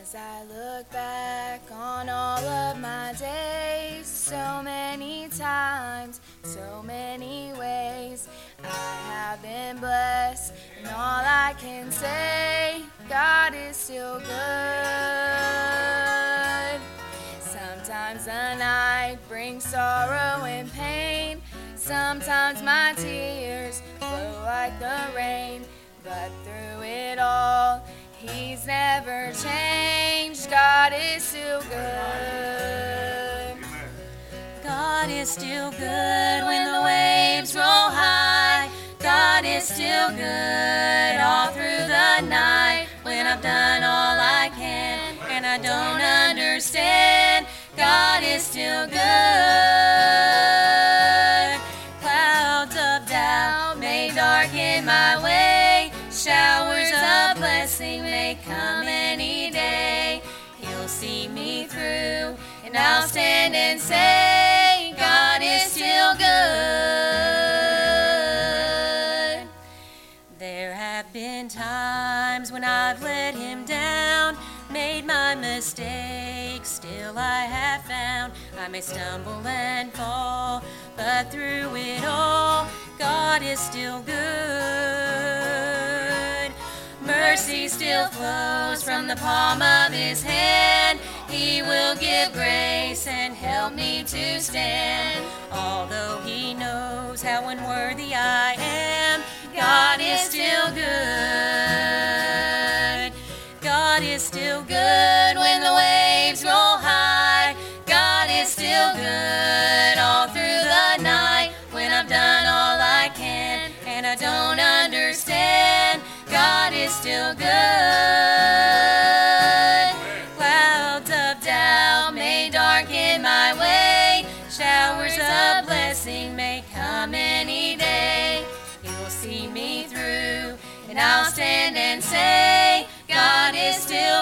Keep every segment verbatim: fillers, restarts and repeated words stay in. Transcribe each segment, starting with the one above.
As I look back on all of my days, so many times, so many ways, I have been blessed, and all I can say, God is still good. Sometimes the night brings sorrow and pain, sometimes my tears flow like the rain, but through it all, He's never changed. God is still good. God is still good when the waves roll high. God is still good all through the night. When I've done all I can and I don't understand, God is still good. Clouds of doubt may darken my way, showers of blessing may come any day. He'll see me through, and I'll stand and say, God is still good. There have been times when I've let Him down, made my mistakes, still I have found I may stumble and fall, but through it all, God is still good. Mercy still flows from the palm of His hand. He will give grace and help me to stand. Although He knows how unworthy I am, God is still good. God is still good when the waves roll high. God is still good all through the night. When I've done all I can and I don't understand, God is still good. Clouds of doubt may darken my way, showers of blessing may come any day. He'll see me through, and I'll stand and say, God is still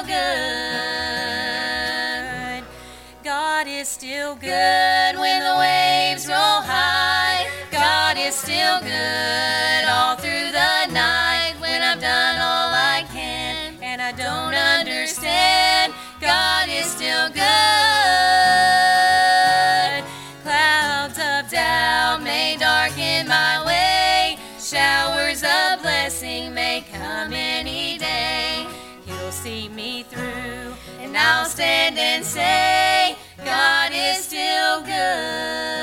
good. God is still good when the waves roll high. God is still good all through the night. When I've done all I can and I don't understand, God is still good. Clouds of doubt may darken my way, showers of blessing may come any day. He'll see me through, and I'll stand and say, God is still good.